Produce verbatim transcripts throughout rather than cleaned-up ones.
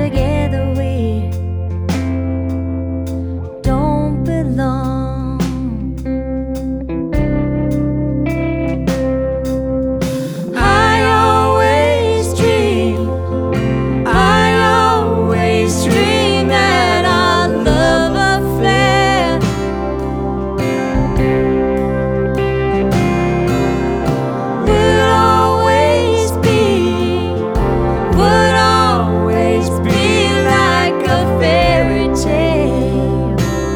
together we don't belong. I always dream, I always dream that our love affair would always be, would always be like a fairy tale.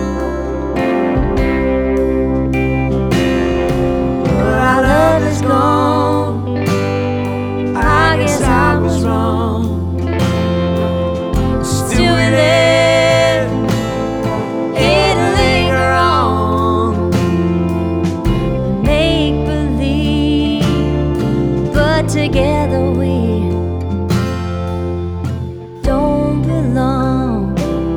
But our love is gone, I guess I was wrong. Still we're there, it linger on, make believe, but together we don't belong.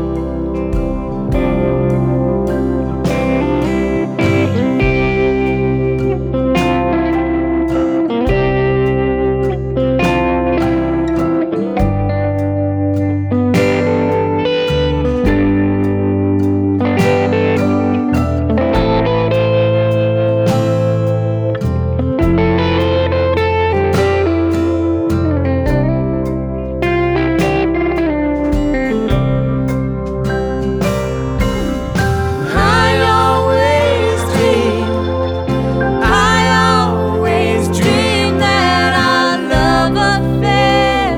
I always dream, I always dream that our love affair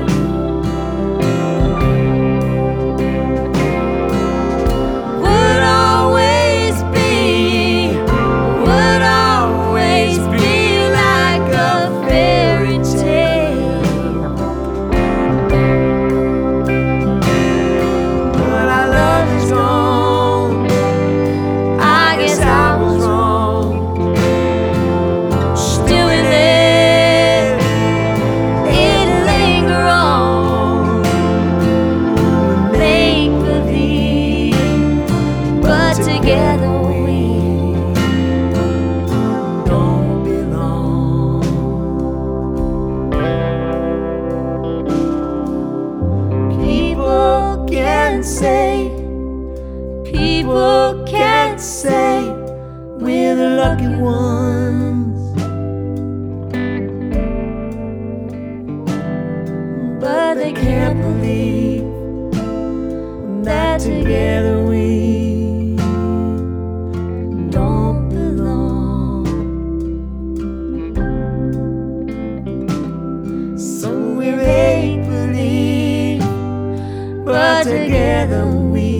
would always be, would always be like a fairy tale. But our love is gone, I guess I was wrong. Still we're there, it linger on, make believe, but together we don't belong. People can say, people can say we're the lucky ones, but they can't believe that together we don't belong. So we make believe, but together we